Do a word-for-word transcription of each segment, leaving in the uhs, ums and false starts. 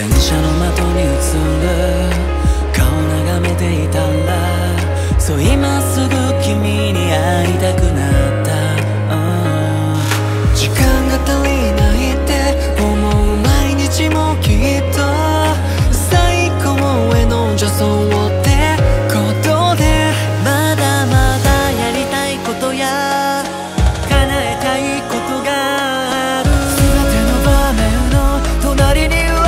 電車の的に映る顔眺めていたら、そう今すぐ君に会いたくなった、うん、時間が足りないって思う毎日もきっと最高への助走ってことで、まだまだやりたいことや叶えたいことがある。全ての場面の隣には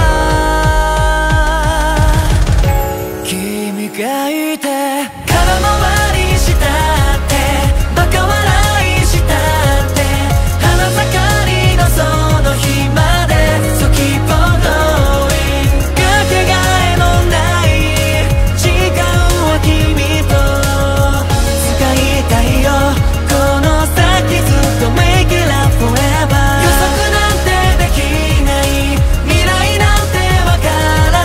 君がいて、空回りしたってバカ笑いしたって花盛りのその日まで、そう keep on going、 かけがえのない時間は君と使いたいよ、この先ずっと make it last forever。 予測なんてできない、未来なんてわからない、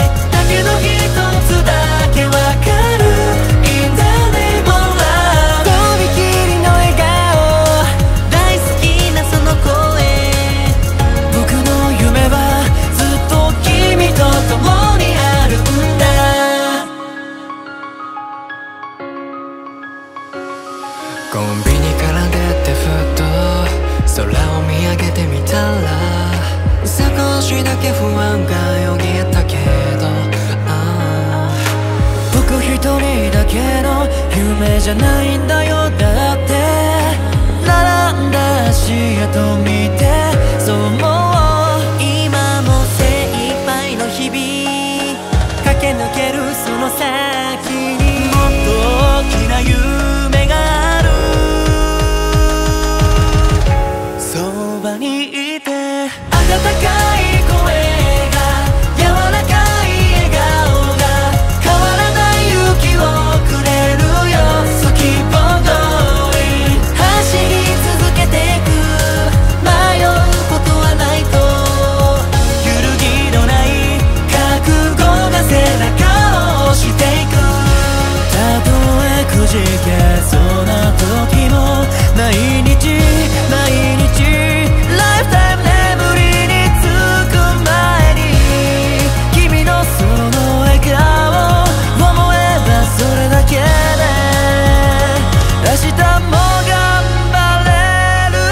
だけど一つだけわかる、 In the name of love。 とびきりの笑顔、大好きなその声、僕の夢はずっと君と共にあるんだ。コンビニから出てふっと空を見上げてみたら、少しだけ不安がよぎったけど、ああ僕一人だけの夢じゃないんだよ、だって並んだ足跡見てそう思う。今も精一杯の日々駆け抜けるその先にもっと大きな夢がある、そばにいて温かい声が柔らかい笑顔が変わらない勇気をくれるよ、 So keep on going、 走り続けてく、迷うことはないと揺るぎのない覚悟が背中を押していく。たとえくじけそうな時も毎日毎日ライフタイム眠りにつく前に君のその笑顔を思えばそれだけで明日も頑張れる。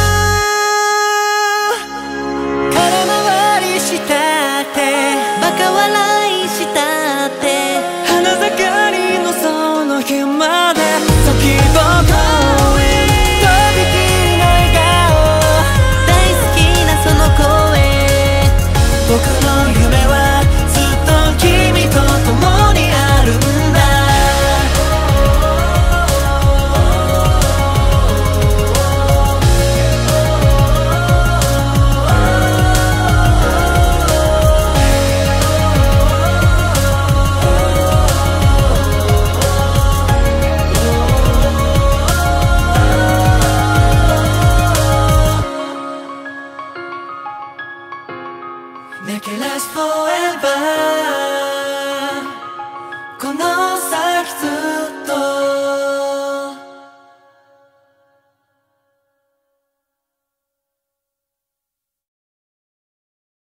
空回りしたってバカ笑いしたって花盛りのその日まで、そう keep on going、 とびきりの笑顔、大好きなその声、僕の夢はずっと君と共にあるんだ。Make it last forever。